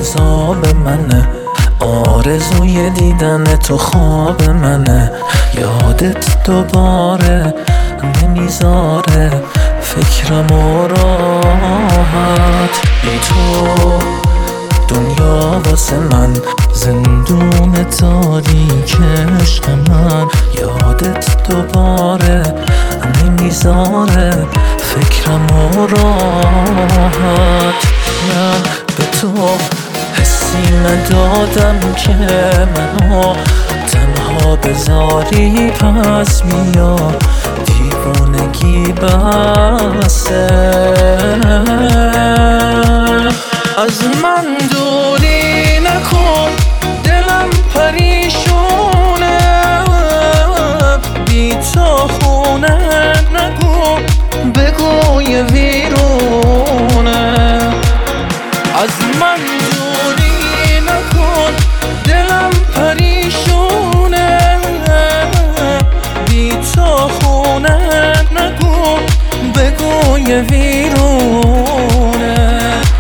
عذاب منه، آرزوی دیدن تو خواب منه. یادت دوباره نمیذاره فکرم و راحت. بی تو دنیا واسه من زندون تاریک عشق من. یادت دوباره نمیذاره فکرم و راحت. من به تو حسی ندادم که منو تنها بذاری، پس بیا دیوونگی بسه. از من دوری نکن، دلم پریشونه، بی تو خونه نگو، بگو یه ویرونه. از من دوری نکن، دلم پریشونه، بی تو خونه نگو، بگو یه ویرونه.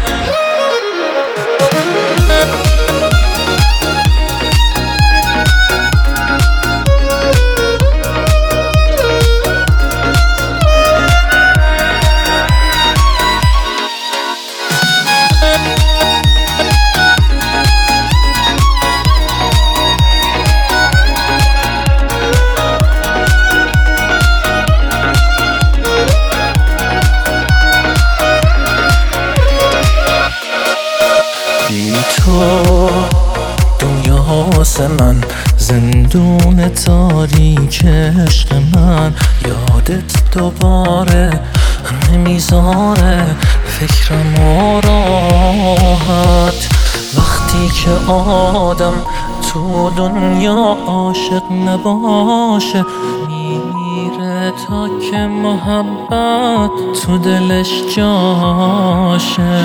بی تو دنیا واسه من زندون تاریک عشق من. یادت دوباره نمیذاره فکرم و راحت. وقتی که آدم تو دنیا عاشق نباشه، میمیره تا که محبت تو دلش جاشه.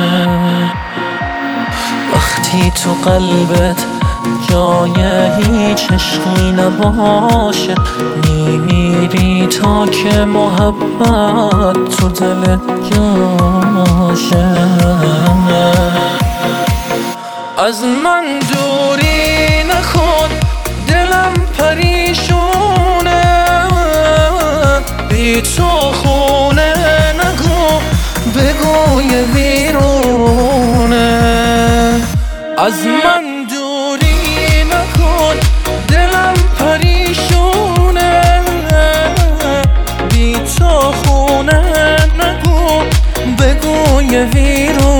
وقتی تو قلبت جای هیچ عشقی نباشه، میمیری تا که محبت تو دلت جاشه. از من دوری نکن، دلم پریشونه، بی تو خونه نگو، بگو یه ویرونه. از من دوری نکن، دلم پریشونه، بی تو خونه نگو، بگو یه ویرونه.